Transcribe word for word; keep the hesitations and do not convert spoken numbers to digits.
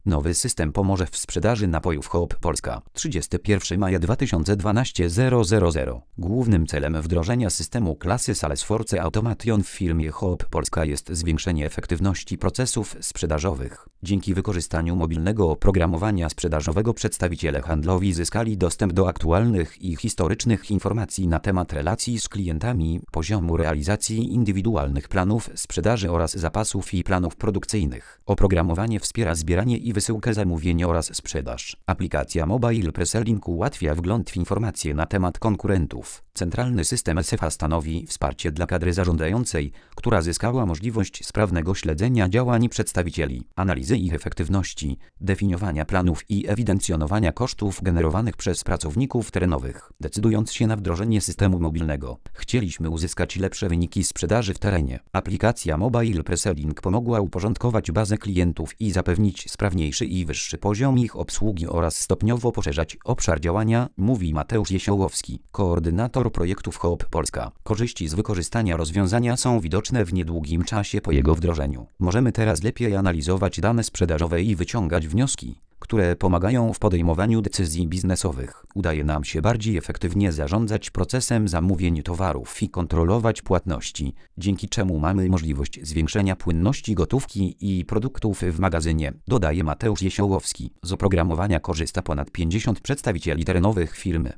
Nowy system pomoże w sprzedaży napojów Coop Polska. trzydziestego pierwszego maja dwa tysiące dwunastego. Głównym celem wdrożenia systemu klasy Salesforce Automation w firmie Coop Polska jest zwiększenie efektywności procesów sprzedażowych. Dzięki wykorzystaniu mobilnego oprogramowania sprzedażowego przedstawiciele handlowi zyskali dostęp do aktualnych i historycznych informacji na temat relacji z klientami, poziomu realizacji indywidualnych planów sprzedaży oraz zapasów i planów produkcyjnych. Oprogramowanie wspiera zbieranie i wysyłkę zamówień oraz sprzedaż. Aplikacja Mobile Preselling ułatwia wgląd w informacje na temat konkurentów. Centralny system S F A stanowi wsparcie dla kadry zarządzającej, która zyskała możliwość sprawnego śledzenia działań przedstawicieli, analizy ich efektywności, definiowania planów i ewidencjonowania kosztów generowanych przez pracowników terenowych. Decydując się na wdrożenie systemu mobilnego, chcieliśmy uzyskać lepsze wyniki sprzedaży w terenie. Aplikacja Mobile Preselling pomogła uporządkować bazę klientów i zapewnić sprawniejszy i wyższy poziom ich obsługi oraz stopniowo poszerzać obszar działania, mówi Mateusz Jesiołowski, koordynator projektów Coop Polska. Korzyści z wykorzystania rozwiązania są widoczne w niedługim czasie po jego wdrożeniu. Możemy teraz lepiej analizować dane sprzedażowe i wyciągać wnioski, które pomagają w podejmowaniu decyzji biznesowych. Udaje nam się bardziej efektywnie zarządzać procesem zamówień towarów i kontrolować płatności, dzięki czemu mamy możliwość zwiększenia płynności gotówki i produktów w magazynie, dodaje Mateusz Jesiołowski. Z oprogramowania korzysta ponad pięćdziesiąt przedstawicieli terenowych firmy.